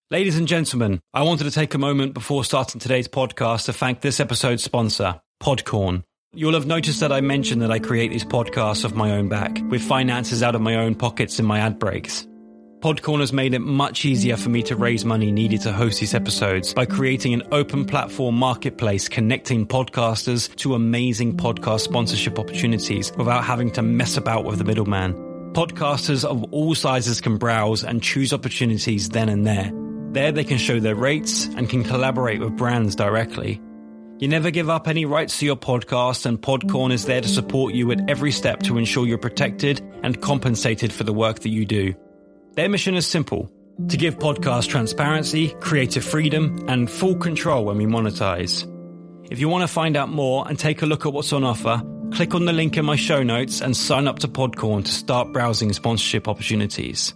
Ladies and gentlemen, I wanted to take a moment before starting today's podcast to thank this episode's sponsor, Podcorn. You'll have noticed that I mentioned that I create these podcasts off my own back, with finances out of my own pockets in my ad breaks. Podcorn has made it much easier for me to raise money needed to host these episodes by creating an open platform marketplace connecting podcasters to amazing podcast sponsorship opportunities without having to mess about with the middleman. Podcasters of all sizes can browse and choose opportunities then and there. There they can show their rates and can collaborate with brands directly. You never give up any rights to your podcast, and Podcorn is there to support you at every step to ensure you're protected and compensated for the work that you do. Their mission is simple: to give podcasts transparency, creative freedom, and full control when we monetize. If you want to find out more and take a look at what's on offer, click on the link in my show notes and sign up to Podcorn to start browsing sponsorship opportunities.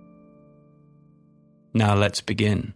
Now let's begin.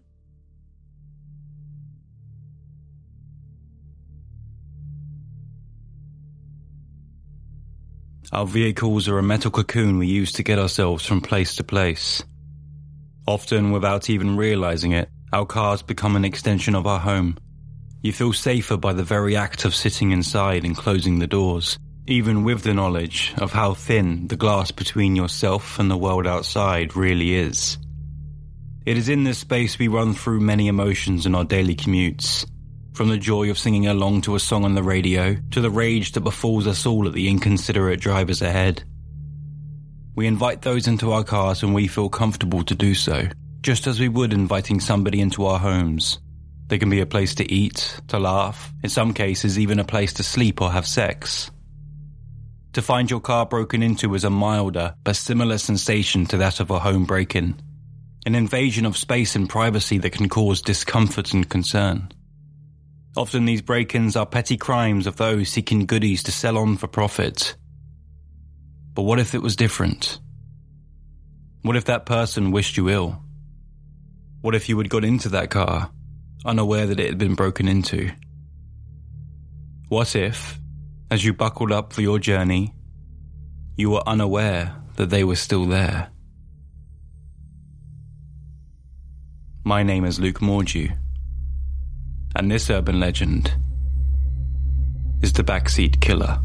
Our vehicles are a metal cocoon we use to get ourselves from place to place. Often, without even realizing it, our cars become an extension of our home. You feel safer by the very act of sitting inside and closing the doors, even with the knowledge of how thin the glass between yourself and the world outside really is. It is in this space we run through many emotions in our daily commutes, from the joy of singing along to a song on the radio, to the rage that befalls us all at the inconsiderate drivers ahead. We invite those into our cars when we feel comfortable to do so, just as we would inviting somebody into our homes. They can be a place to eat, to laugh, in some cases even a place to sleep or have sex. To find your car broken into is a milder but similar sensation to that of a home break-in. An invasion of space and privacy that can cause discomfort and concern. Often these break-ins are petty crimes of those seeking goodies to sell on for profit. But what if it was different? What if that person wished you ill? What if you had got into that car, unaware that it had been broken into? What if, as you buckled up for your journey, you were unaware that they were still there? My name is Luke Mordew, and this urban legend is the Backseat Killer.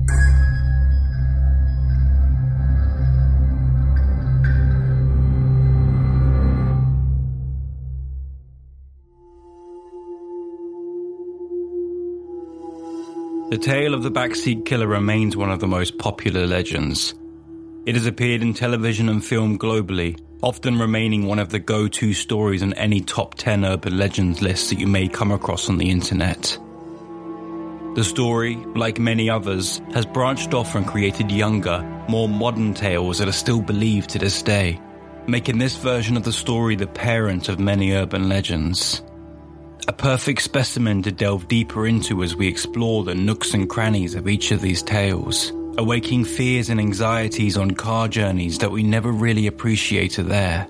The tale of the Backseat Killer remains one of the most popular legends. It has appeared in television and film globally, often remaining one of the go-to stories on any top 10 urban legends list that you may come across on the internet. The story, like many others, has branched off and created younger, more modern tales that are still believed to this day, making this version of the story the parent of many urban legends. A perfect specimen to delve deeper into as we explore the nooks and crannies of each of these tales, awaking fears and anxieties on car journeys that we never really appreciate are there.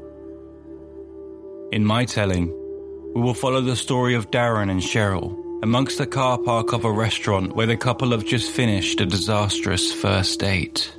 In my telling, we will follow the story of Darren and Cheryl amongst the car park of a restaurant where the couple have just finished a disastrous first date.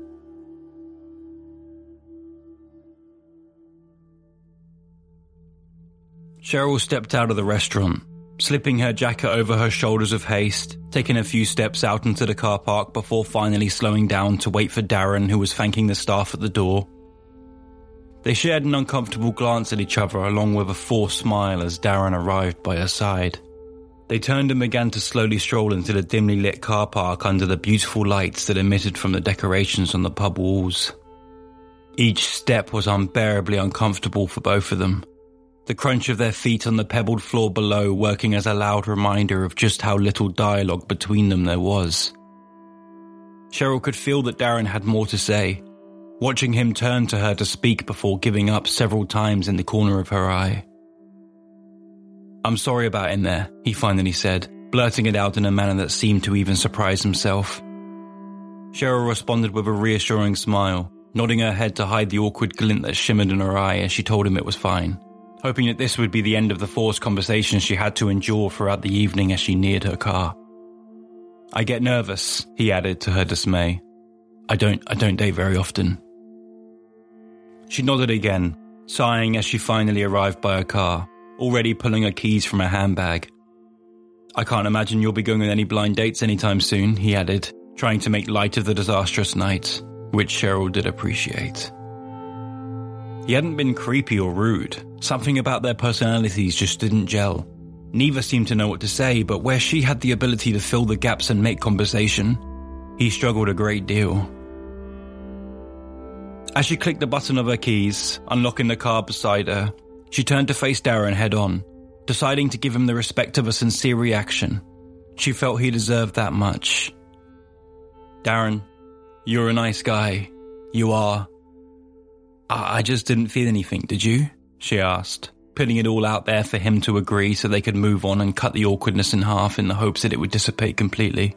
Cheryl stepped out of the restaurant, slipping her jacket over her shoulders with haste, taking a few steps out into the car park before finally slowing down to wait for Darren, who was thanking the staff at the door. They shared an uncomfortable glance at each other along with a forced smile as Darren arrived by her side. They turned and began to slowly stroll into the dimly lit car park under the beautiful lights that emitted from the decorations on the pub walls. Each step was unbearably uncomfortable for both of them, the crunch of their feet on the pebbled floor below working as a loud reminder of just how little dialogue between them there was. Cheryl could feel that Darren had more to say, watching him turn to her to speak before giving up several times in the corner of her eye. "I'm sorry about in there," he finally said, blurting it out in a manner that seemed to even surprise himself. Cheryl responded with a reassuring smile, nodding her head to hide the awkward glint that shimmered in her eye as she told him it was fine, hoping that this would be the end of the forced conversation she had to endure throughout the evening as she neared her car. "I get nervous," he added to her dismay. I don't date very often." She nodded again, sighing as she finally arrived by her car, already pulling her keys from her handbag. "I can't imagine you'll be going on any blind dates anytime soon," he added, trying to make light of the disastrous night, which Cheryl did appreciate. He hadn't been creepy or rude. Something about their personalities just didn't gel. Neither seemed to know what to say, but where she had the ability to fill the gaps and make conversation, he struggled a great deal. As she clicked the button of her keys, unlocking the car beside her, she turned to face Darren head-on, deciding to give him the respect of a sincere reaction. She felt he deserved that much. "Darren, you're a nice guy. You are." I just didn't feel anything, did you?" she asked, putting it all out there for him to agree so they could move on and cut the awkwardness in half in the hopes that it would dissipate completely.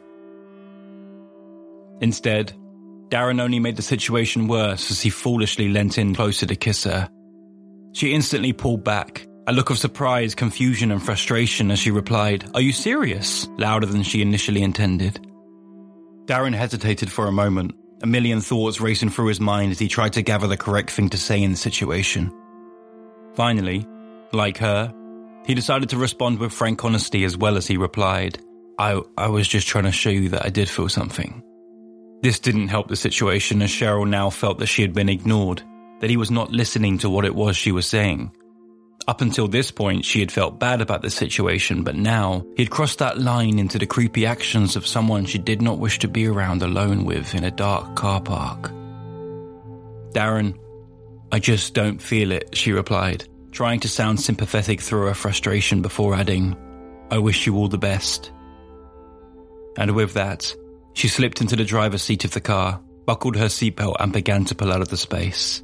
Instead, Darren only made the situation worse as he foolishly leant in closer to kiss her. She instantly pulled back, a look of surprise, confusion and frustration as she replied, "Are you serious?" louder than she initially intended. Darren hesitated for a moment, a million thoughts racing through his mind as he tried to gather the correct thing to say in the situation. Finally, like her, he decided to respond with frank honesty as well as he replied, I was just trying to show you that I did feel something." This didn't help the situation as Cheryl now felt that she had been ignored, that he was not listening to what it was she was saying. Up until this point, she had felt bad about the situation, but now he'd crossed that line into the creepy actions of someone she did not wish to be around alone with in a dark car park. "Darren, I just don't feel it," she replied, trying to sound sympathetic through her frustration before adding, "I wish you all the best." And with that, she slipped into the driver's seat of the car, buckled her seatbelt and began to pull out of the space.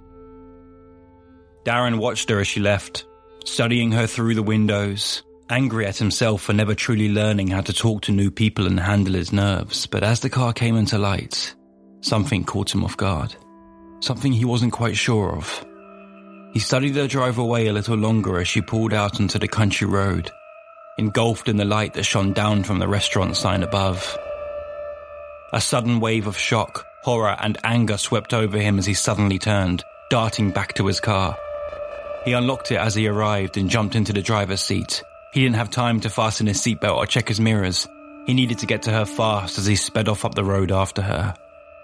Darren watched her as she left, studying her through the windows, angry at himself for never truly learning how to talk to new people and handle his nerves. But as the car came into light, something caught him off guard. Something he wasn't quite sure of. He studied her drive away a little longer as she pulled out onto the country road, engulfed in the light that shone down from the restaurant sign above. A sudden wave of shock, horror and anger swept over him as he suddenly turned, darting back to his car. He unlocked it as he arrived and jumped into the driver's seat. He didn't have time to fasten his seatbelt or check his mirrors. He needed to get to her fast as he sped off up the road after her.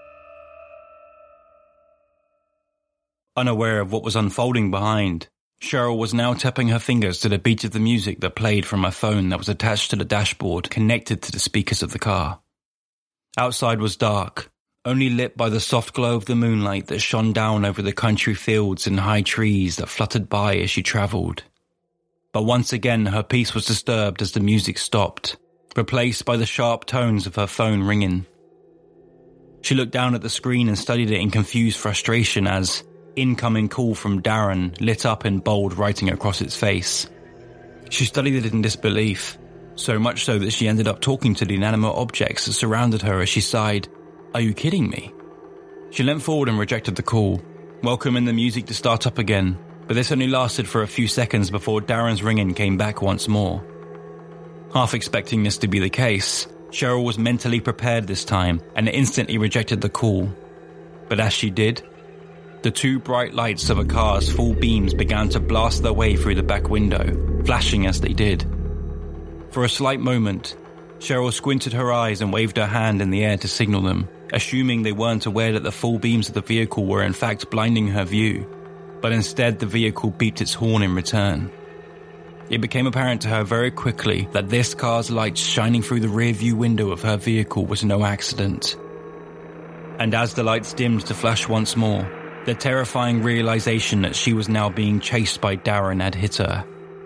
Unaware of what was unfolding behind, Cheryl was now tapping her fingers to the beat of the music that played from her phone that was attached to the dashboard connected to the speakers of the car. Outside was dark, only lit by the soft glow of the moonlight that shone down over the country fields and high trees that fluttered by as she travelled. But once again her peace was disturbed as the music stopped, replaced by the sharp tones of her phone ringing. She looked down at the screen and studied it in confused frustration as "Incoming call from Darren" lit up in bold writing across its face. She studied it in disbelief, so much so that she ended up talking to the inanimate objects that surrounded her as she sighed, "Are you kidding me?" She leant forward and rejected the call, welcoming the music to start up again, but this only lasted for a few seconds before Darren's ringing came back once more. Half expecting this to be the case, Cheryl was mentally prepared this time and instantly rejected the call. But as she did, the two bright lights of a car's full beams began to blast their way through the back window, flashing as they did. For a slight moment, Cheryl squinted her eyes and waved her hand in the air to signal them, assuming they weren't aware that the full beams of the vehicle were in fact blinding her view, but instead the vehicle beeped its horn in return. It became apparent to her very quickly that this car's lights shining through the rear view window of her vehicle was no accident. And as the lights dimmed to flash once more, the terrifying realization that she was now being chased by Darren had hit her.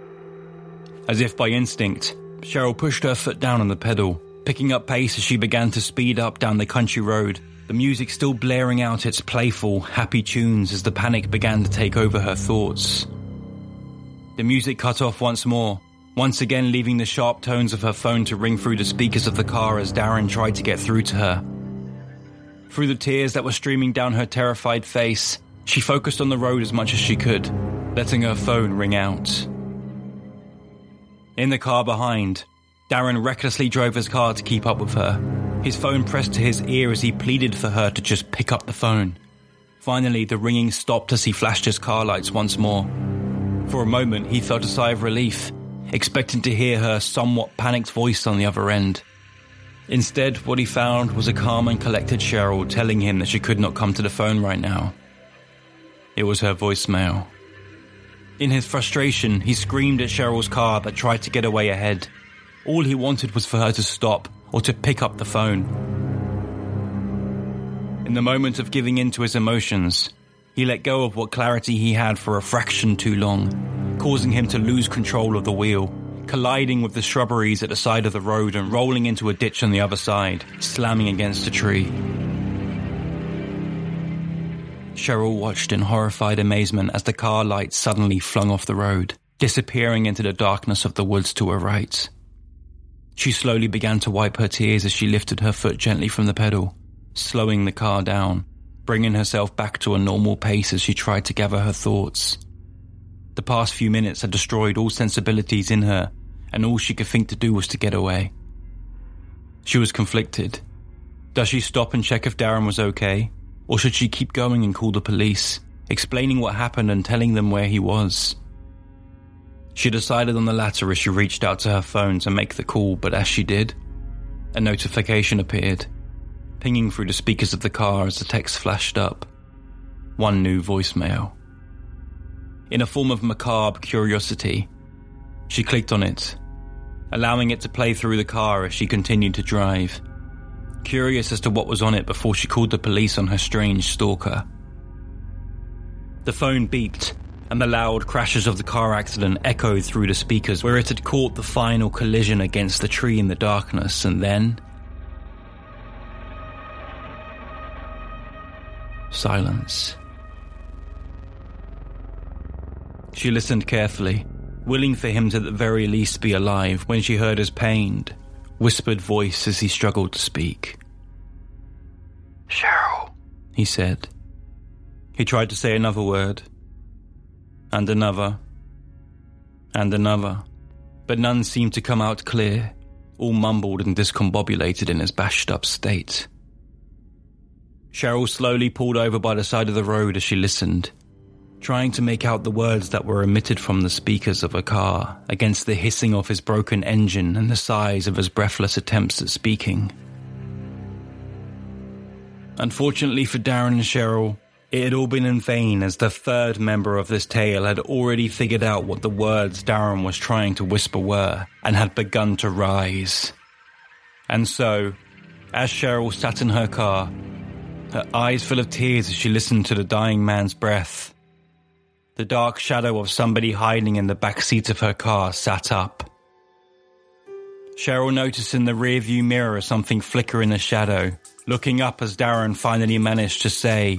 As if by instinct, Cheryl pushed her foot down on the pedal, picking up pace as she began to speed up down the country road, the music still blaring out its playful, happy tunes as the panic began to take over her thoughts. The music cut off once more, once again leaving the sharp tones of her phone to ring through the speakers of the car as Darren tried to get through to her. Through the tears that were streaming down her terrified face, she focused on the road as much as she could, letting her phone ring out. In the car behind, Darren recklessly drove his car to keep up with her, his phone pressed to his ear as he pleaded for her to just pick up the phone. Finally, the ringing stopped as he flashed his car lights once more. For a moment, he felt a sigh of relief, expecting to hear her somewhat panicked voice on the other end. Instead, what he found was a calm and collected Cheryl telling him that she could not come to the phone right now. It was her voicemail. In his frustration, he screamed at Cheryl's car but tried to get away ahead. All he wanted was for her to stop or to pick up the phone. In the moment of giving in to his emotions, he let go of what clarity he had for a fraction too long, causing him to lose control of the wheel, colliding with the shrubberies at the side of the road and rolling into a ditch on the other side, slamming against a tree. Cheryl watched in horrified amazement as the car lights suddenly flung off the road, disappearing into the darkness of the woods to her right. She slowly began to wipe her tears as she lifted her foot gently from the pedal, slowing the car down, bringing herself back to a normal pace as she tried to gather her thoughts. The past few minutes had destroyed all sensibilities in her, and all she could think to do was to get away. She was conflicted. Does she stop and check if Darren was okay? Or should she keep going and call the police, explaining what happened and telling them where he was? She decided on the latter as she reached out to her phone to make the call, but as she did, a notification appeared, pinging through the speakers of the car as the text flashed up. One new voicemail. In a form of macabre curiosity, she clicked on it, allowing it to play through the car as she continued to drive, curious as to what was on it before she called the police on her strange stalker. The phone beeped, and the loud crashes of the car accident echoed through the speakers where it had caught the final collision against the tree in the darkness, and then silence. She listened carefully, willing for him to at the very least be alive, when she heard his pained, whispered voice as he struggled to speak. "Cheryl," he said. He tried to say another word, and another, and another, but none seemed to come out clear, all mumbled and discombobulated in his bashed-up state. Cheryl slowly pulled over by the side of the road as she listened, trying to make out the words that were emitted from the speakers of her car against the hissing of his broken engine and the sighs of his breathless attempts at speaking. Unfortunately for Darren and Cheryl, it had all been in vain, as the third member of this tale had already figured out what the words Darren was trying to whisper were and had begun to rise. And so, as Cheryl sat in her car, her eyes full of tears as she listened to the dying man's breath, the dark shadow of somebody hiding in the back seat of her car sat up. Cheryl noticed in the rearview mirror something flicker in the shadow, looking up as Darren finally managed to say,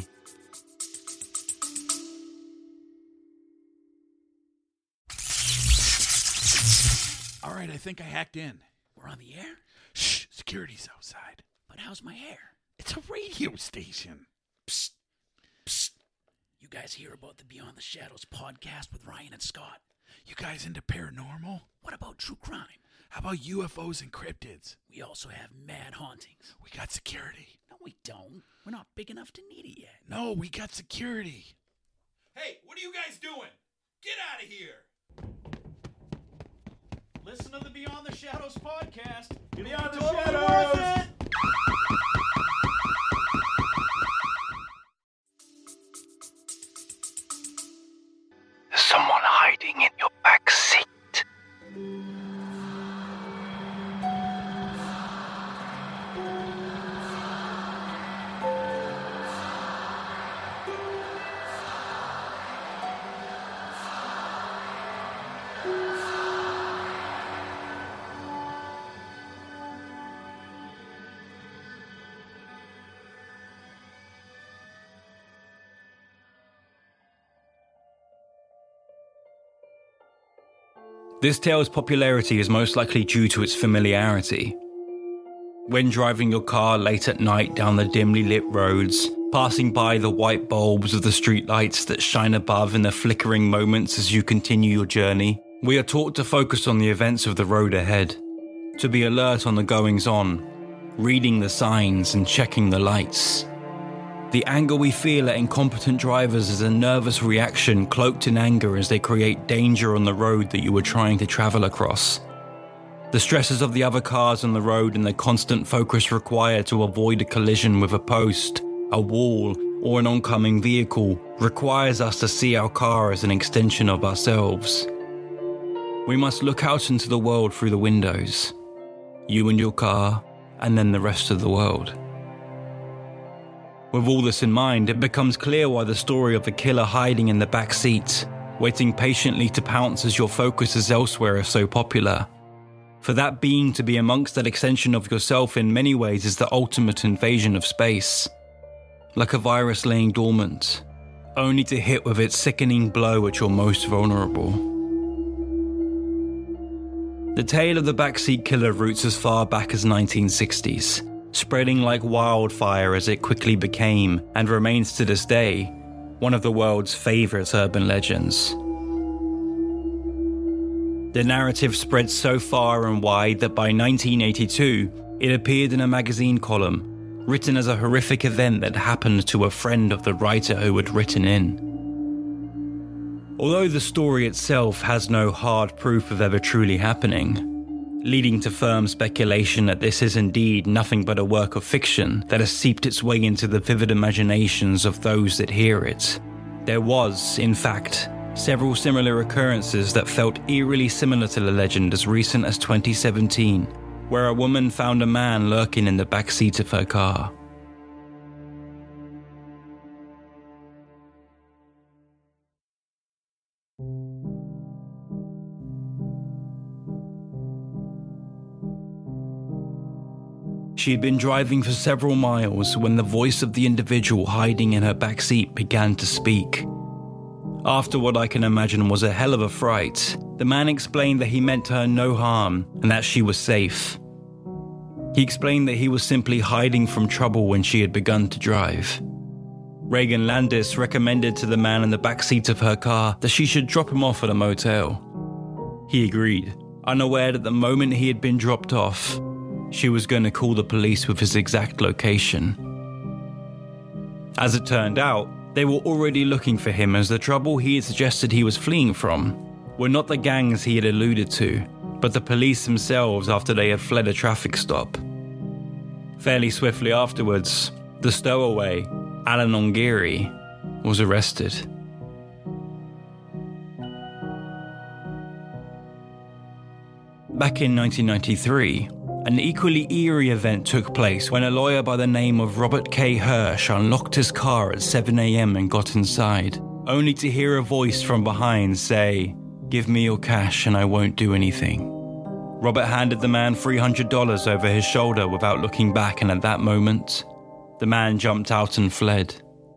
"All right, I think I hacked in. We're on the air? Shh, security's outside. But how's my hair? It's a radio station." Psst. Psst. You guys hear about the Beyond the Shadows podcast with Ryan and Scott? You guys into paranormal? What about true crime? How about UFOs and cryptids? We also have mad hauntings. We got security. No, we don't. We're not big enough to need it yet. No, we got security. Hey, what are you guys doing? Get out of here! Listen to the Beyond the Shadows podcast. Beyond the Totally Shadows! worth it. There's someone hiding in your back seat. This tale's popularity is most likely due to its familiarity. When driving your car late at night down the dimly lit roads, passing by the white bulbs of the streetlights that shine above in the flickering moments as you continue your journey, we are taught to focus on the events of the road ahead, to be alert on the goings-on, reading the signs and checking the lights. The anger we feel at incompetent drivers is a nervous reaction cloaked in anger as they create danger on the road that you were trying to travel across. The stresses of the other cars on the road and the constant focus required to avoid a collision with a post, a wall, or an oncoming vehicle requires us to see our car as an extension of ourselves. We must look out into the world through the windows. You and your car, and then the rest of the world. With all this in mind, it becomes clear why the story of the killer hiding in the back seat, waiting patiently to pounce as your focus is elsewhere, is so popular. For that being to be amongst that extension of yourself in many ways is the ultimate invasion of space. Like a virus laying dormant, only to hit with its sickening blow at your most vulnerable. The tale of the backseat killer roots as far back as 1960s, spreading like wildfire as it quickly became, and remains to this day, one of the world's favourite urban legends. The narrative spread so far and wide that by 1982, it appeared in a magazine column, written as a horrific event that happened to a friend of the writer who had written in. Although the story itself has no hard proof of ever truly happening, leading to firm speculation that this is indeed nothing but a work of fiction that has seeped its way into the vivid imaginations of those that hear it, there was, in fact, several similar occurrences that felt eerily similar to the legend as recent as 2017, where a woman found a man lurking in the back seat of her car. She had been driving for several miles when the voice of the individual hiding in her back seat began to speak. After what I can imagine was a hell of a fright, the man explained that he meant her no harm and that she was safe. He explained that he was simply hiding from trouble when she had begun to drive. Reagan Landis recommended to the man in the backseat of her car that she should drop him off at a motel. He agreed, unaware that the moment he had been dropped off, she was going to call the police with his exact location. As it turned out, they were already looking for him, as the trouble he had suggested he was fleeing from were not the gangs he had alluded to, but the police themselves after they had fled a traffic stop. Fairly swiftly afterwards, the stowaway, Alan Ongiri, was arrested. Back in 1993, an equally eerie event took place when a lawyer by the name of Robert K. Hirsch unlocked his car at 7 a.m. and got inside, only to hear a voice from behind say, "Give me your cash and I won't do anything." Robert handed the man $300 over his shoulder without looking back, and at that moment, the man jumped out and fled.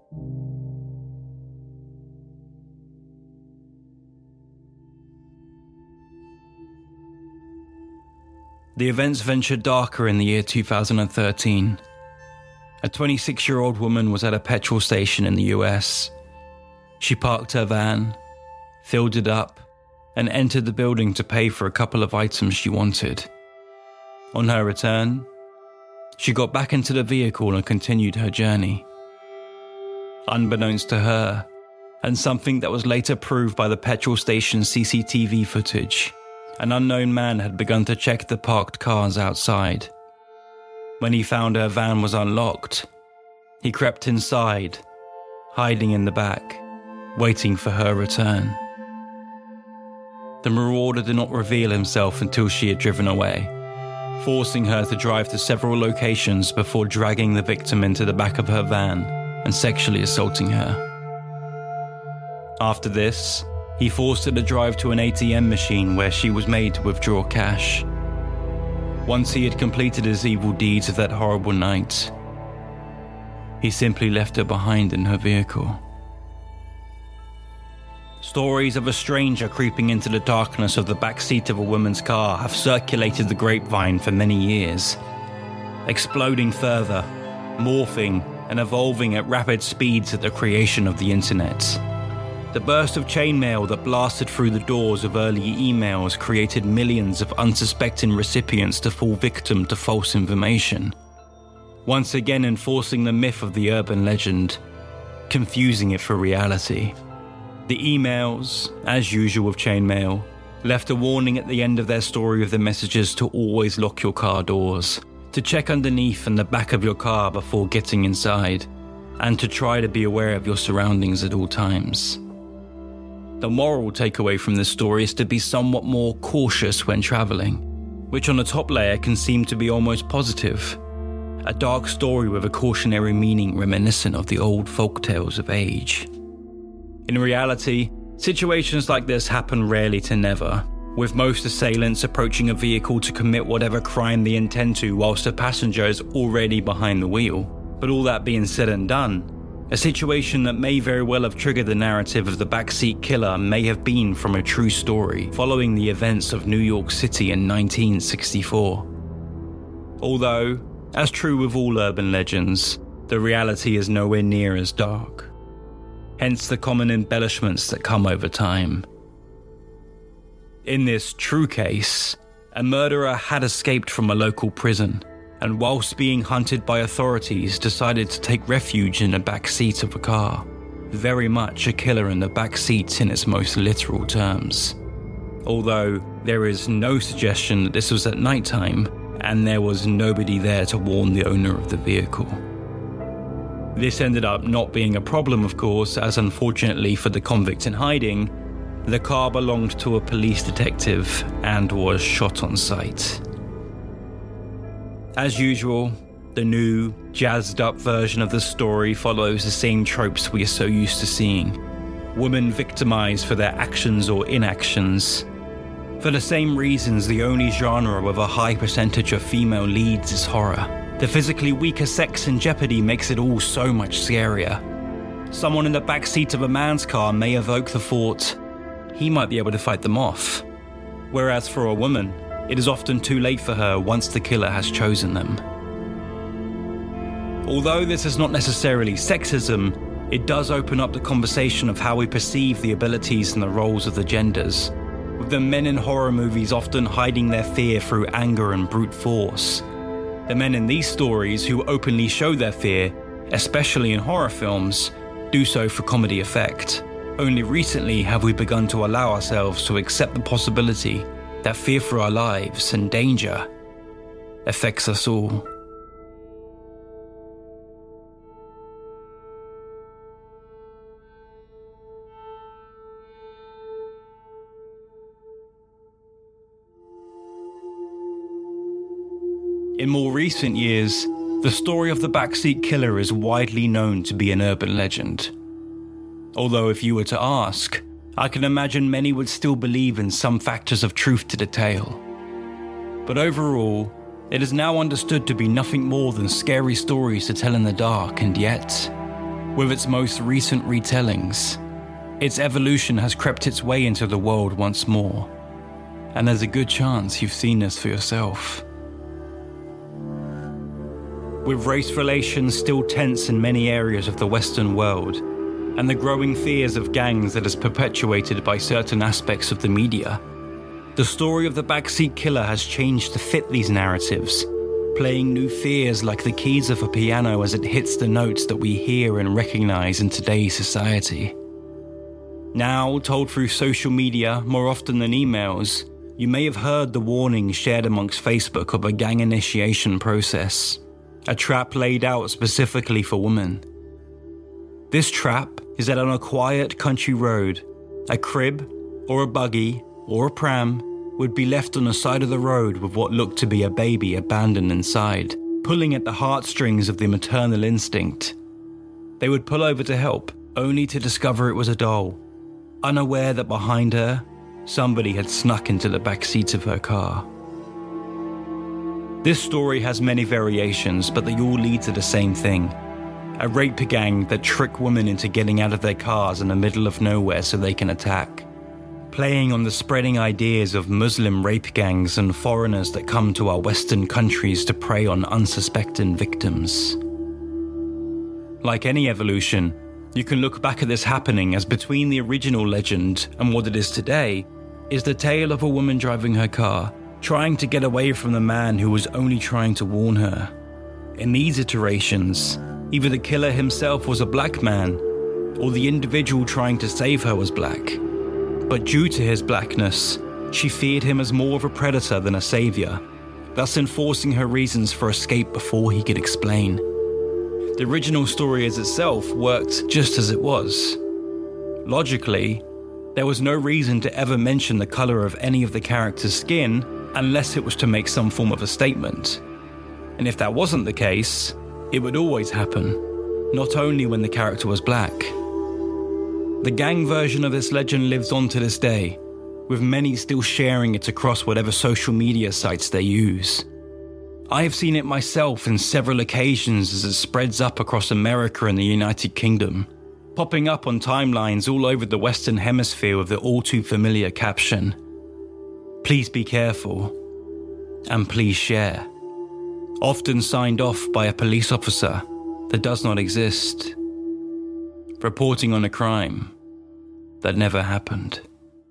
The events ventured darker in the year 2013. A 26-year-old woman was at a petrol station in the US. She parked her van, filled it up, and entered the building to pay for a couple of items she wanted. On her return, she got back into the vehicle and continued her journey. Unbeknownst to her, and something that was later proved by the petrol station's CCTV footage, an unknown man had begun to check the parked cars outside. When he found her van was unlocked, he crept inside, hiding in the back, waiting for her return. The marauder did not reveal himself until she had driven away, forcing her to drive to several locations before dragging the victim into the back of her van and sexually assaulting her. After this, he forced her to drive to an ATM machine where she was made to withdraw cash. Once he had completed his evil deeds of that horrible night, he simply left her behind in her vehicle. Stories of a stranger creeping into the darkness of the backseat of a woman's car have circulated the grapevine for many years, exploding further, morphing and evolving at rapid speeds at the creation of the internet. The burst of chainmail that blasted through the doors of early emails created millions of unsuspecting recipients to fall victim to false information. once again enforcing the myth of the urban legend, confusing it for reality. The emails, as usual with chainmail, left a warning at the end of their story with the messages to always lock your car doors, to check underneath and the back of your car before getting inside, and to try to be aware of your surroundings at all times. The moral takeaway from this story is to be somewhat more cautious when travelling, which on the top layer can seem to be almost positive. A dark story with a cautionary meaning reminiscent of the old folktales of age. In reality, situations like this happen rarely to never, with most assailants approaching a vehicle to commit whatever crime they intend to whilst the passenger is already behind the wheel. But all that being said and done, a situation that may very well have triggered the narrative of the backseat killer may have been from a true story following the events of New York City in 1964. Although, as true with all urban legends, the reality is nowhere near as dark. Hence the common embellishments that come over time. In this true case, a murderer had escaped from a local prison, and whilst being hunted by authorities decided to take refuge in the back seat of a car. Very much a killer in the back seat in its most literal terms. Although there is no suggestion that this was at nighttime, and there was nobody there to warn the owner of the vehicle. This ended up not being a problem, of course, as unfortunately for the convict in hiding, the car belonged to a police detective and was shot on sight. As usual, the new, jazzed-up version of the story follows the same tropes we are so used to seeing. Women victimized for their actions or inactions. For the same reasons, the only genre with a high percentage of female leads is horror. The physically weaker sex in jeopardy makes it all so much scarier. Someone in the backseat of a man's car may evoke the thought, he might be able to fight them off. Whereas for a woman, it is often too late for her once the killer has chosen them. Although this is not necessarily sexism, it does open up the conversation of how we perceive the abilities and the roles of the genders, with the men in horror movies often hiding their fear through anger and brute force. The men in these stories who openly show their fear, especially in horror films, do so for comedy effect. Only recently have we begun to allow ourselves to accept the possibility that fear for our lives and danger affects us all. In more recent years, the story of the backseat killer is widely known to be an urban legend. Although if you were to ask, I can imagine many would still believe in some factors of truth to the tale. But overall, it is now understood to be nothing more than scary stories to tell in the dark, and yet, with its most recent retellings, its evolution has crept its way into the world once more, and there's a good chance you've seen this for yourself. With race relations still tense in many areas of the Western world, and the growing fears of gangs that is perpetuated by certain aspects of the media, the story of the backseat killer has changed to fit these narratives, playing new fears like the keys of a piano as it hits the notes that we hear and recognize in today's society. Now, told through social media more often than emails, you may have heard the warnings shared amongst Facebook of a gang initiation process, a trap laid out specifically for women. This trap is that on a quiet country road, a crib, or a buggy, or a pram would be left on the side of the road with what looked to be a baby abandoned inside, pulling at the heartstrings of the maternal instinct. They would pull over to help, only to discover it was a doll, unaware that behind her, somebody had snuck into the back seat of her car. This story has many variations, but they all lead to the same thing. A rape gang that trick women into getting out of their cars in the middle of nowhere so they can attack. Playing on the spreading ideas of Muslim rape gangs and foreigners that come to our Western countries to prey on unsuspecting victims. Like any evolution, you can look back at this happening as between the original legend and what it is today is the tale of a woman driving her car, trying to get away from the man who was only trying to warn her. In these iterations, either the killer himself was a black man, or the individual trying to save her was black. But due to his blackness, she feared him as more of a predator than a savior, thus enforcing her reasons for escape before he could explain. The original story as itself worked just as it was. Logically, there was no reason to ever mention the colour of any of the characters' skin unless it was to make some form of a statement. And if that wasn't the case, it would always happen, not only when the character was black. The gang version of this legend lives on to this day, with many still sharing it across whatever social media sites they use. I have seen it myself in several occasions as it spreads up across America and the United Kingdom, popping up on timelines all over the Western Hemisphere with the all too familiar caption, "Please be careful," and "Please share," often signed off by a police officer that does not exist, reporting on a crime that never happened.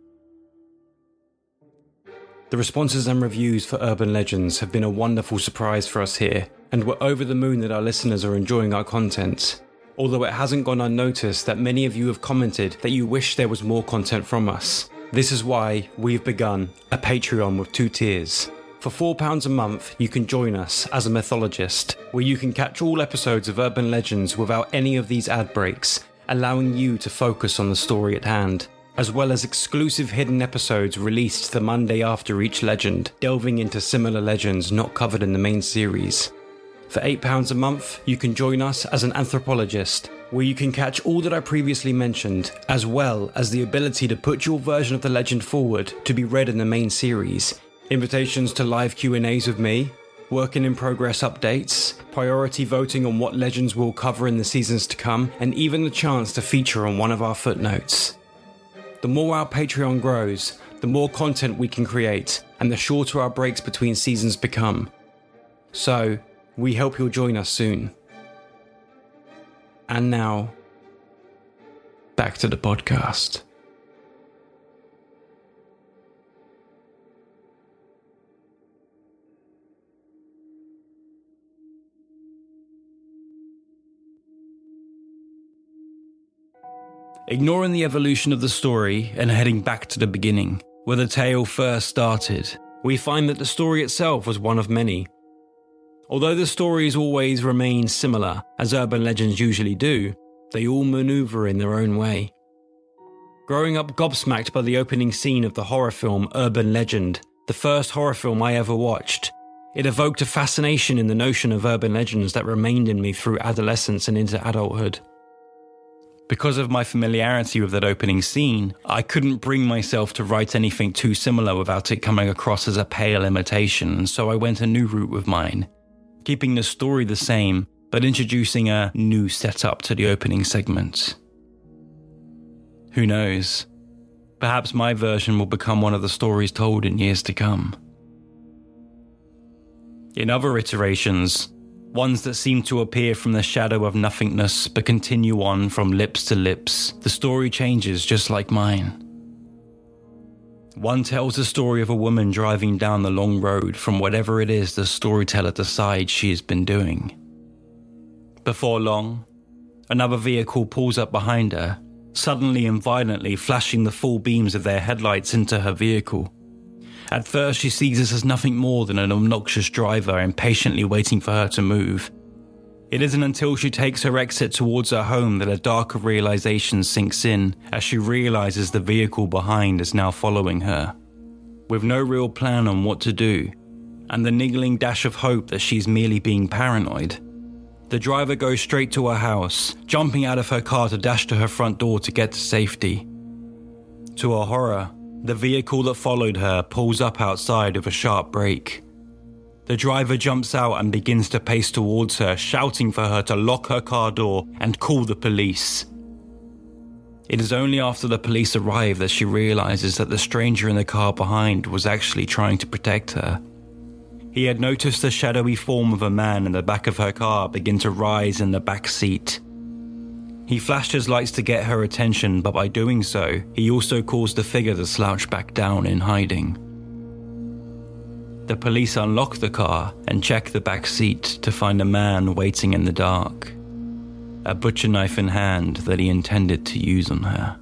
The responses and reviews for Urban Legends have been a wonderful surprise for us here, and we're over the moon that our listeners are enjoying our content. Although it hasn't gone unnoticed that many of you have commented that you wish there was more content from us. This is why we've begun a Patreon with 2 tiers. For £4 a month, you can join us as a mythologist, where you can catch all episodes of Urban Legends without any of these ad breaks, allowing you to focus on the story at hand, as well as exclusive hidden episodes released the Monday after each legend, delving into similar legends not covered in the main series. For £8 a month, you can join us as an anthropologist, where you can catch all that I previously mentioned, as well as the ability to put your version of the legend forward to be read in the main series, invitations to live Q&As with me, working in progress updates, priority voting on what legends we'll cover in the seasons to come, and even the chance to feature on one of our footnotes. The more our Patreon grows, the more content we can create, and the shorter our breaks between seasons become. So, we hope you'll join us soon. And now, back to the podcast. Ignoring the evolution of the story and heading back to the beginning, where the tale first started, we find that the story itself was one of many. Although the stories always remain similar, as urban legends usually do, they all maneuver in their own way. Growing up gobsmacked by the opening scene of the horror film Urban Legend, the first horror film I ever watched, it evoked a fascination in the notion of urban legends that remained in me through adolescence and into adulthood. Because of my familiarity with that opening scene, I couldn't bring myself to write anything too similar without it coming across as a pale imitation, so I went a new route with mine, keeping the story the same, but introducing a new setup to the opening segment. Who knows? Perhaps my version will become one of the stories told in years to come. In other iterations, ones that seem to appear from the shadow of nothingness but continue on from lips to lips, the story changes just like mine. One tells the story of a woman driving down the long road from whatever it is the storyteller decides she has been doing. Before long, another vehicle pulls up behind her, suddenly and violently flashing the full beams of their headlights into her vehicle. At first, she sees this as nothing more than an obnoxious driver impatiently waiting for her to move. It isn't until she takes her exit towards her home that a darker realization sinks in as she realizes the vehicle behind is now following her. With no real plan on what to do, and the niggling dash of hope that she's merely being paranoid, the driver goes straight to her house, jumping out of her car to dash to her front door to get to safety. To her horror, the vehicle that followed her pulls up outside with a sharp brake. The driver jumps out and begins to pace towards her, shouting for her to lock her car door and call the police. It is only after the police arrive that she realizes that the stranger in the car behind was actually trying to protect her. He had noticed the shadowy form of a man in the back of her car begin to rise in the back seat. He flashed his lights to get her attention, but by doing so, he also caused the figure to slouch back down in hiding. The police unlock the car and check the back seat to find a man waiting in the dark, a butcher knife in hand that he intended to use on her.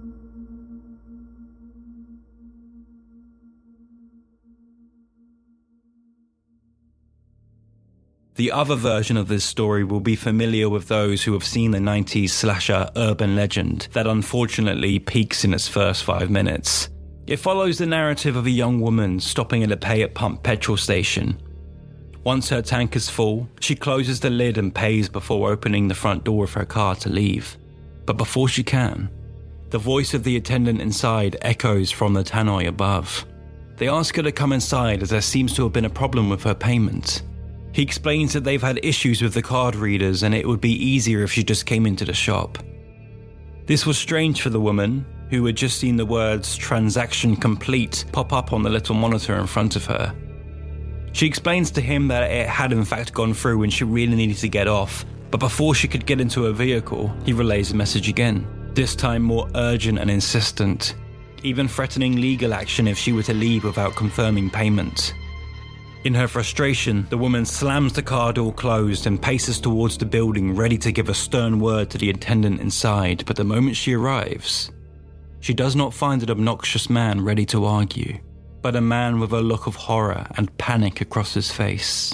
The other version of this story will be familiar with those who have seen the 90s slasher Urban Legend that unfortunately peaks in its first 5 minutes. It follows the narrative of a young woman stopping at a pay-at-pump petrol station. Once her tank is full, she closes the lid and pays before opening the front door of her car to leave. But before she can, the voice of the attendant inside echoes from the tannoy above. They ask her to come inside as there seems to have been a problem with her payment. He explains that they've had issues with the card readers and it would be easier if she just came into the shop. This was strange for the woman, who had just seen the words "transaction complete" pop up on the little monitor in front of her. She explains to him that it had in fact gone through and she really needed to get off, but before she could get into her vehicle, he relays the message again, this time more urgent and insistent, even threatening legal action if she were to leave without confirming payment. In her frustration, the woman slams the car door closed and paces towards the building, ready to give a stern word to the attendant inside, but the moment she arrives, she does not find an obnoxious man ready to argue, but a man with a look of horror and panic across his face.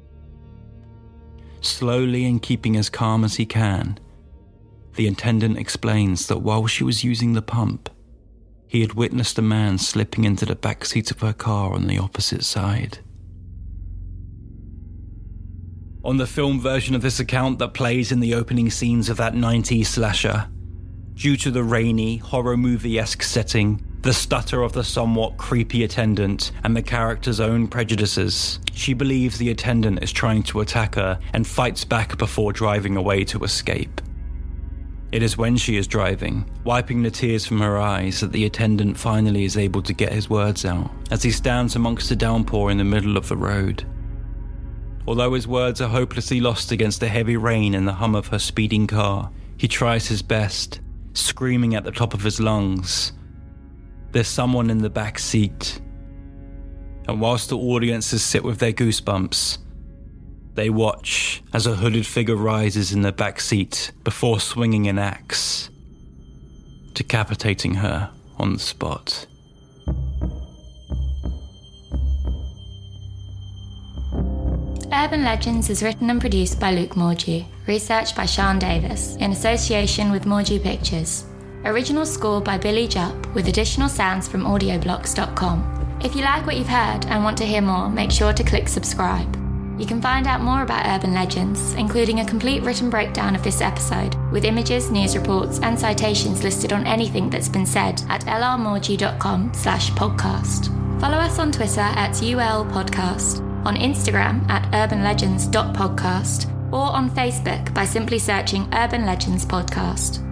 Slowly and keeping as calm as he can, the attendant explains that while she was using the pump, he had witnessed a man slipping into the back seat of her car on the opposite side. On the film version of this account that plays in the opening scenes of that 90s slasher, due to the rainy, horror movie-esque setting, the stutter of the somewhat creepy attendant, and the character's own prejudices, she believes the attendant is trying to attack her and fights back before driving away to escape. It is when she is driving, wiping the tears from her eyes, that the attendant finally is able to get his words out, as he stands amongst the downpour in the middle of the road. Although his words are hopelessly lost against the heavy rain and the hum of her speeding car, he tries his best, screaming at the top of his lungs, "There's someone in the back seat." And whilst the audiences sit with their goosebumps, they watch as a hooded figure rises in the back seat before swinging an axe, decapitating her on the spot. Urban Legends is written and produced by Luke Mordew, research by Sean Davis, in association with Mordew Pictures. Original score by Billy Jupp, with additional sounds from audioblocks.com. If you like what you've heard and want to hear more, make sure to click subscribe. You can find out more about Urban Legends, including a complete written breakdown of this episode, with images, news reports, and citations listed on anything that's been said at lrmordew.com/podcast. Follow us on Twitter at ULPodcast, on Instagram at urbanlegends.podcast, or on Facebook by simply searching Urban Legends Podcast.